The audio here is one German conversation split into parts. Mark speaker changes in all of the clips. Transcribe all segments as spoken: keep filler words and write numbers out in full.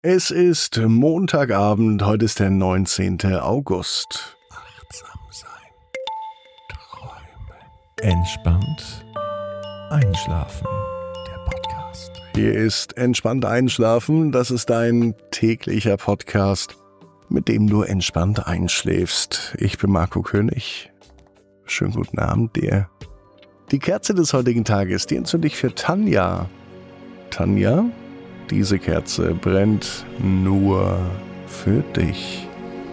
Speaker 1: Es ist Montagabend, heute ist der neunzehnte August.
Speaker 2: Achtsam sein. Träumen. Entspannt einschlafen. Der Podcast.
Speaker 1: Hier ist Entspannt einschlafen, das ist dein täglicher Podcast, mit dem du entspannt einschläfst. Ich bin Marco König. Schönen guten Abend dir. Die Kerze des heutigen Tages, die entzünde ich für Tanja. Tanja, diese Kerze brennt nur für dich.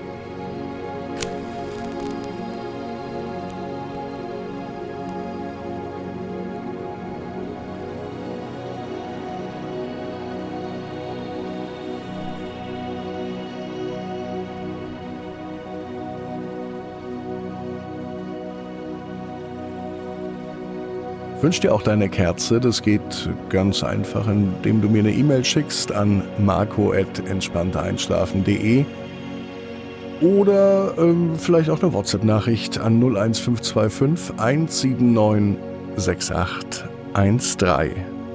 Speaker 1: Wünsch dir auch deine Kerze, das geht ganz einfach, indem du mir eine E-Mail schickst an marco at entspannteinschlafen punkt de oder ähm, vielleicht auch eine WhatsApp-Nachricht an null eins fünf zwei fünf eins sieben neun sechs acht eins drei.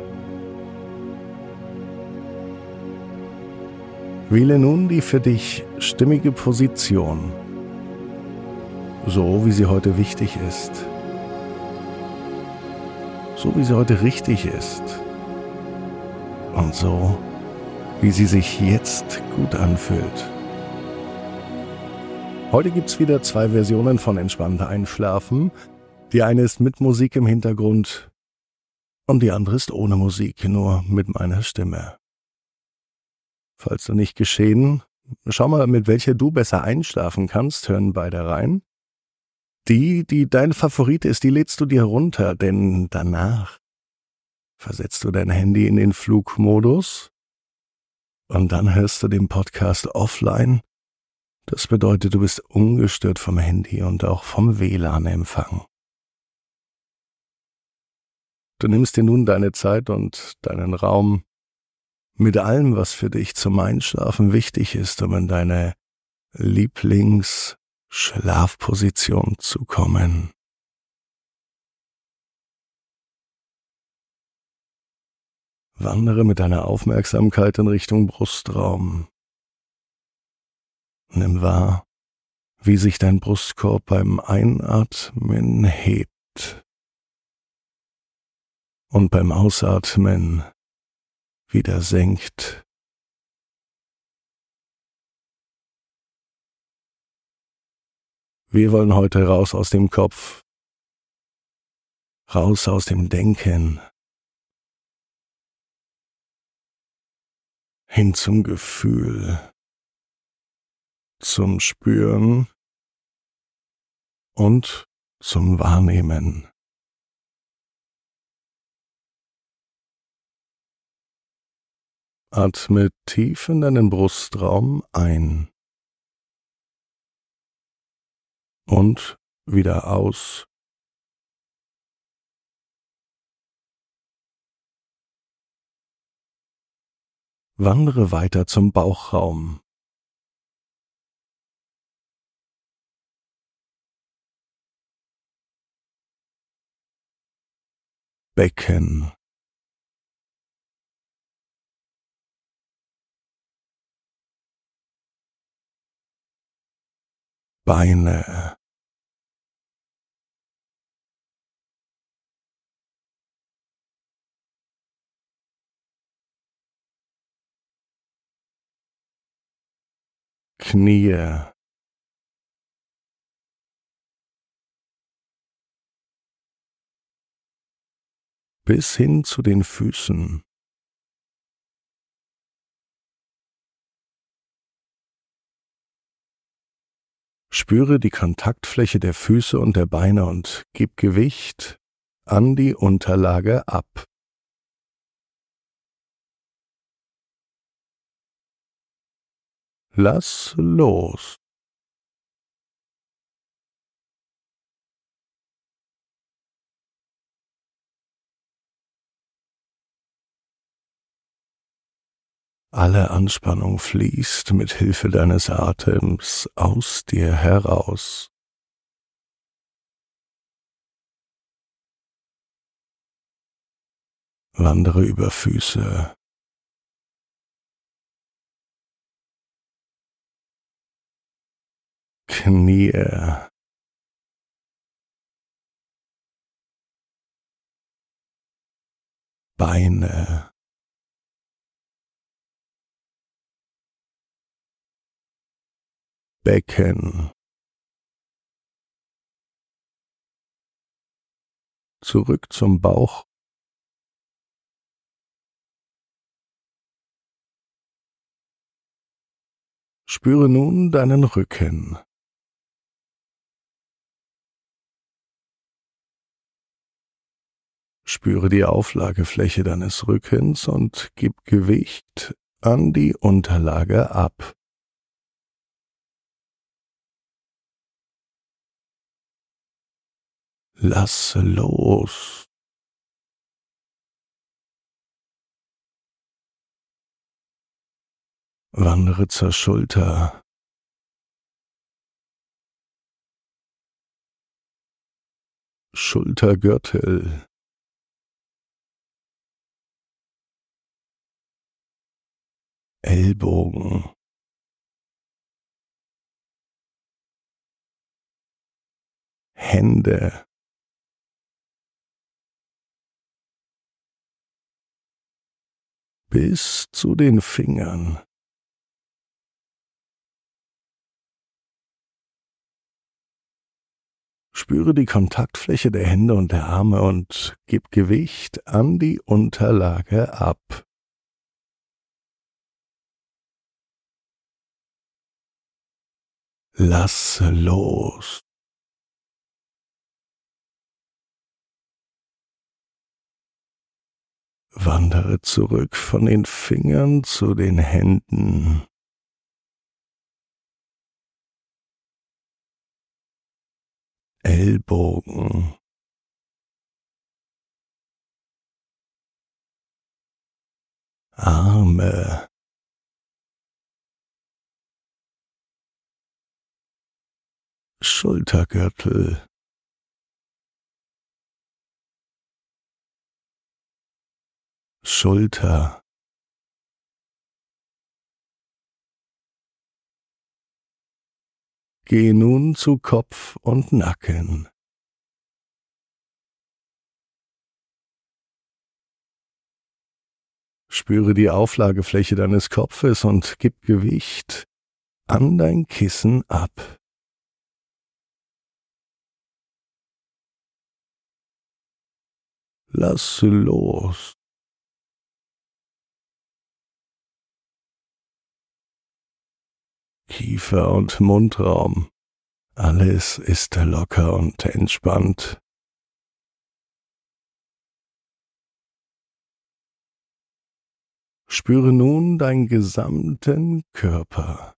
Speaker 1: Wähle nun die für dich stimmige Position, so wie sie heute wichtig ist. So wie sie heute richtig ist und so wie sie sich jetzt gut anfühlt. Heute gibt's wieder zwei Versionen von Entspannt einschlafen. Die eine ist mit Musik im Hintergrund und die andere ist ohne Musik, nur mit meiner Stimme. Falls du nicht geschehen, schau mal, mit welcher du besser einschlafen kannst, hören beide rein. Die, die dein Favorit ist, die lädst du dir runter, denn danach versetzt du dein Handy in den Flugmodus und dann hörst du den Podcast offline. Das bedeutet, du bist ungestört vom Handy und auch vom W L A N-Empfang. Du nimmst dir nun deine Zeit und deinen Raum mit allem, was für dich zum Einschlafen wichtig ist, um in deine Lieblings- Schlafposition zu kommen. Wandere mit deiner Aufmerksamkeit in Richtung Brustraum. Nimm wahr, wie sich dein Brustkorb beim Einatmen hebt und beim Ausatmen wieder senkt. Wir wollen heute raus aus dem Kopf, raus aus dem Denken, hin zum Gefühl, zum Spüren und zum Wahrnehmen. Atme tief in deinen Brustraum ein und wieder aus. Wandere weiter zum Bauchraum. Becken. Beine. Knie. Bis hin zu den Füßen. Spüre die Kontaktfläche der Füße und der Beine und gib Gewicht an die Unterlage ab. Lass los. Alle Anspannung fließt mit Hilfe deines Atems aus dir heraus. Wandere über Füße, Knie, Beine, Becken, zurück zum Bauch, spüre nun deinen Rücken. Spüre die Auflagefläche deines Rückens und gib Gewicht an die Unterlage ab. Lasse los. Wandere zur Schulter. Schultergürtel. Ellbogen. Hände. Bis zu den Fingern. Spüre die Kontaktfläche der Hände und der Arme und gib Gewicht an die Unterlage ab. Lasse los. Wandere zurück von den Fingern zu den Händen. Ellbogen. Arme. Schultergürtel. Schulter. Geh nun zu Kopf und Nacken. Spüre die Auflagefläche deines Kopfes und gib Gewicht an dein Kissen ab. Lasse los. Kiefer und Mundraum. Alles ist locker und entspannt. Spüre nun deinen gesamten Körper.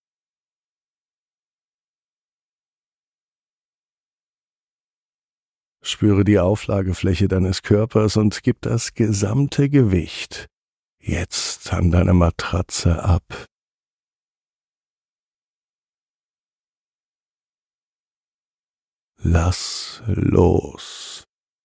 Speaker 1: Spüre die Auflagefläche deines Körpers und gib das gesamte Gewicht jetzt an deine Matratze ab. Lass los.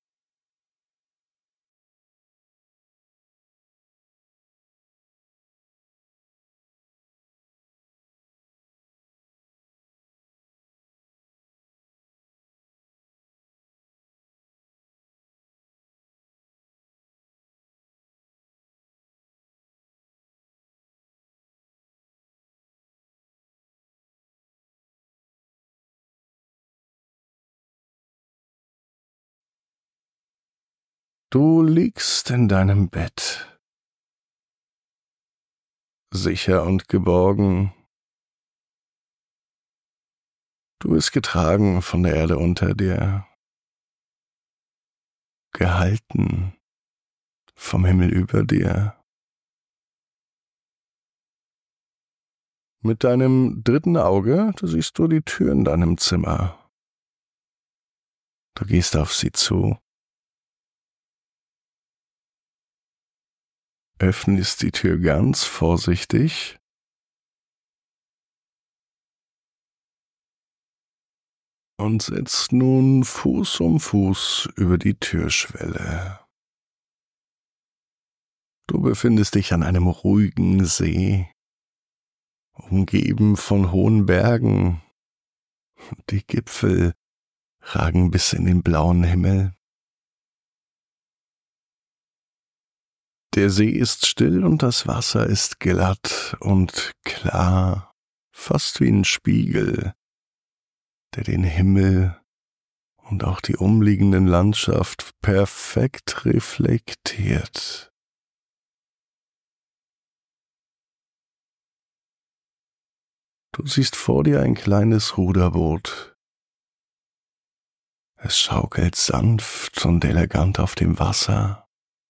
Speaker 1: Du liegst in deinem Bett, sicher und geborgen. Du bist getragen von der Erde unter dir, gehalten vom Himmel über dir. Mit deinem dritten Auge, da siehst du die Tür in deinem Zimmer. Du gehst auf sie zu. Öffnest die Tür ganz vorsichtig und setzt nun Fuß um Fuß über die Türschwelle. Du befindest dich an einem ruhigen See, umgeben von hohen Bergen, Die Gipfel ragen bis in den blauen Himmel. Der See ist still und das Wasser ist glatt und klar, fast wie ein Spiegel, der den Himmel und auch die umliegenden Landschaft perfekt reflektiert. Du siehst vor dir ein kleines Ruderboot. Es schaukelt sanft und elegant auf dem Wasser.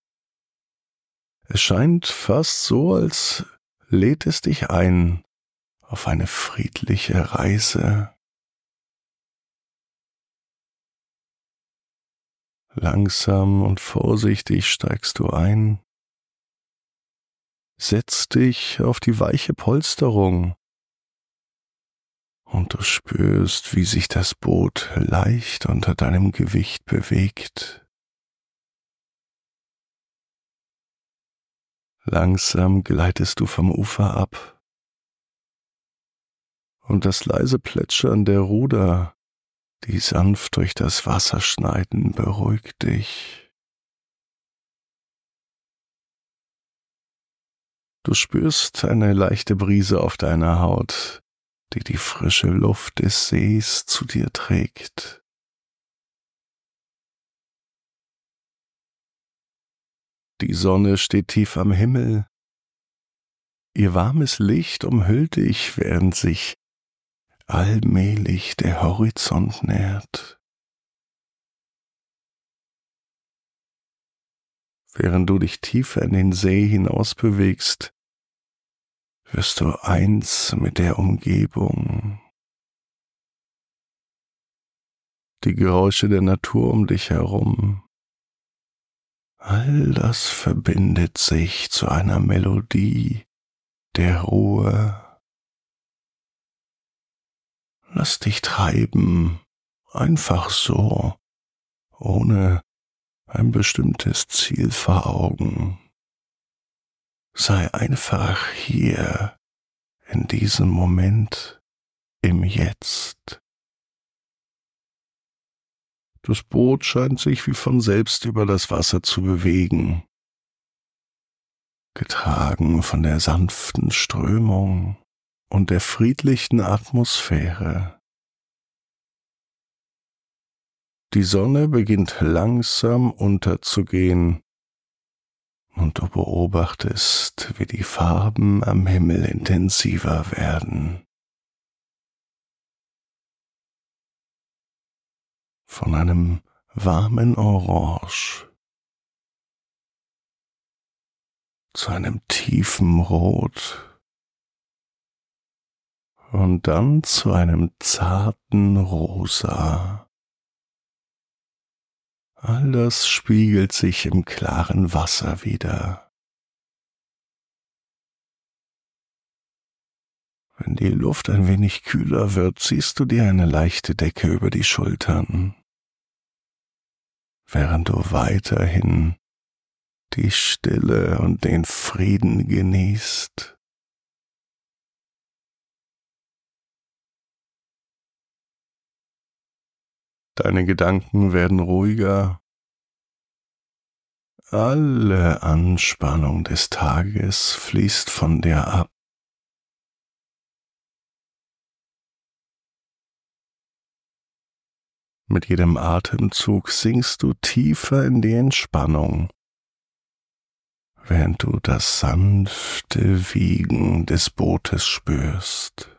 Speaker 1: Es scheint fast so, als lädt es dich ein auf eine friedliche Reise. Langsam und vorsichtig steigst du ein, setzt dich auf die weiche Polsterung und du spürst, wie sich das Boot leicht unter deinem Gewicht bewegt. Langsam gleitest du vom Ufer ab und das leise Plätschern der Ruder, die sanft durch das Wasser schneiden, beruhigt dich. Du spürst eine leichte Brise auf deiner Haut, die die frische Luft des Sees zu dir trägt. Die Sonne steht tief am Himmel. Ihr warmes Licht umhüllt dich, während sich allmählich der Horizont nähert. Während du dich tiefer in den See hinaus bewegst, wirst du eins mit der Umgebung. Die Geräusche der Natur um dich herum, all das verbindet sich zu einer Melodie der Ruhe. Lass dich treiben, einfach so, ohne ein bestimmtes Ziel vor Augen. Sei einfach hier, in diesem Moment, im Jetzt. Das Boot scheint sich wie von selbst über das Wasser zu bewegen, getragen von der sanften Strömung und der friedlichen Atmosphäre. Die Sonne beginnt langsam unterzugehen, und du beobachtest, wie die Farben am Himmel intensiver werden. Von einem warmen Orange zu einem tiefen Rot und dann zu einem zarten Rosa. All das spiegelt sich im klaren Wasser wider. Wenn die Luft ein wenig kühler wird, ziehst du dir eine leichte Decke über die Schultern, während du weiterhin die Stille und den Frieden genießt. Deine Gedanken werden ruhiger. Alle Anspannung des Tages fließt von dir ab. Mit jedem Atemzug sinkst du tiefer in die Entspannung, während du das sanfte Wiegen des Bootes spürst.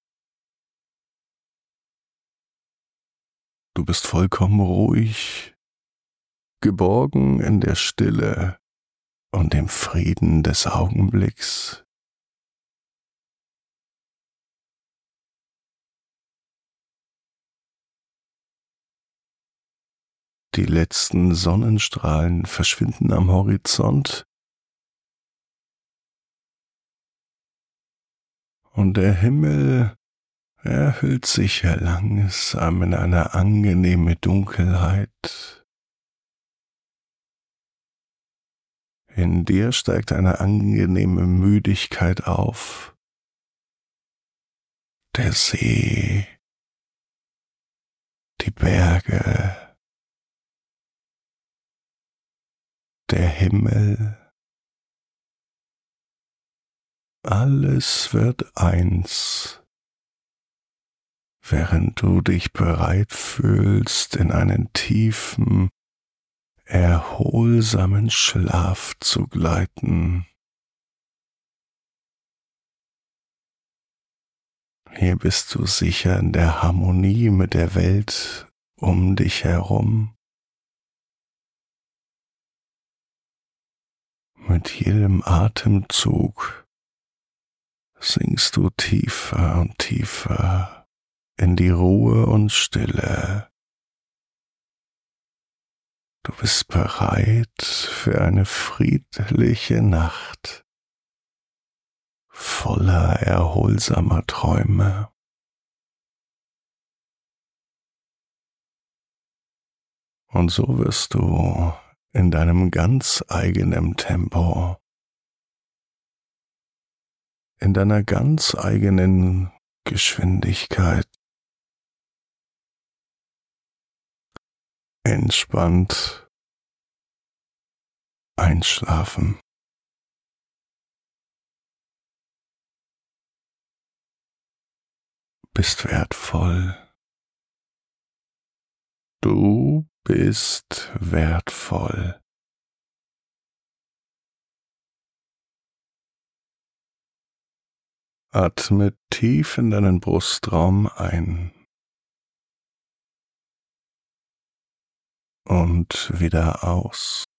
Speaker 1: Du bist vollkommen ruhig, geborgen in der Stille und dem Frieden des Augenblicks. Die letzten Sonnenstrahlen verschwinden am Horizont und der Himmel erhüllt sich langsam in eine angenehme Dunkelheit. In dir steigt eine angenehme Müdigkeit auf. Der See Berge, der Himmel, alles wird eins, während du dich bereit fühlst, in einen tiefen, erholsamen Schlaf zu gleiten. Hier bist du sicher in der Harmonie mit der Welt um dich herum. Mit jedem Atemzug sinkst du tiefer und tiefer in die Ruhe und Stille. Du bist bereit für eine friedliche Nacht voller erholsamer Träume. Und so wirst du in deinem ganz eigenen Tempo, in deiner ganz eigenen Geschwindigkeit entspannt einschlafen. Bist wertvoll. Du bist wertvoll. Atme tief in deinen Brustraum ein und wieder aus.